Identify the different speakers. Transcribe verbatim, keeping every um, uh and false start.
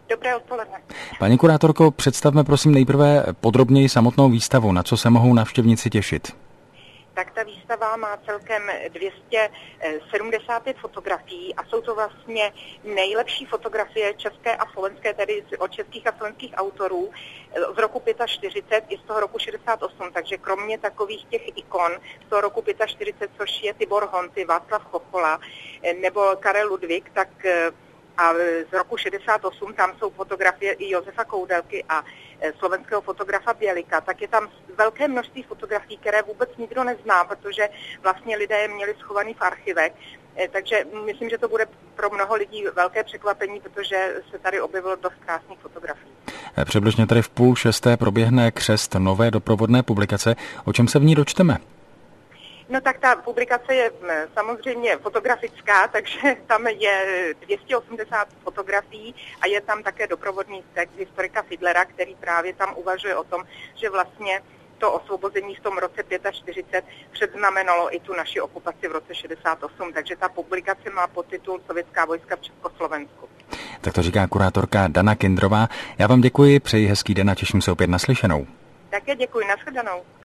Speaker 1: Dobré odpoledne.
Speaker 2: Paní kurátorko, představme prosím nejprve podrobněji samotnou výstavu, na co se mohou návštěvníci těšit.
Speaker 1: Tak ta výstava má celkem dvě stě sedmdesát pět fotografií a jsou to vlastně nejlepší fotografie české a slovenské, tedy od českých a slovenských autorů z roku čtyřicet pět i z toho roku šedesát osm. Takže kromě takových těch ikon z toho roku čtyřicet pět, což je Tibor Honty, Václav Chochola nebo Karel Ludvík, tak a z roku šedesát osm tam jsou fotografie i Josefa Koudelky a slovenského fotografa Bělika, tak je tam velké množství fotografií, které vůbec nikdo nezná, protože vlastně lidé je měli schovaný v archivech. Takže myslím, že to bude pro mnoho lidí velké překvapení, protože se tady objevilo dost krásných fotografií.
Speaker 2: Přibližně tady v půl šesté proběhne křest nové doprovodné publikace. O čem se v ní dočteme?
Speaker 1: No tak ta publikace je samozřejmě fotografická, takže tam je dvě stě osmdesát fotografií a je tam také doprovodný text historika Fidlera, který právě tam uvažuje o tom, že vlastně to osvobození v tom roce čtyřicet pět předznamenalo i tu naši okupaci v roce šedesát osm, takže ta publikace má podtitul Sovětská vojska v Československu.
Speaker 2: Tak to říká kurátorka Dana Kindrová. Já vám děkuji, přeji hezký den a těším se opět naslyšenou.
Speaker 1: Také děkuji, nashledanou.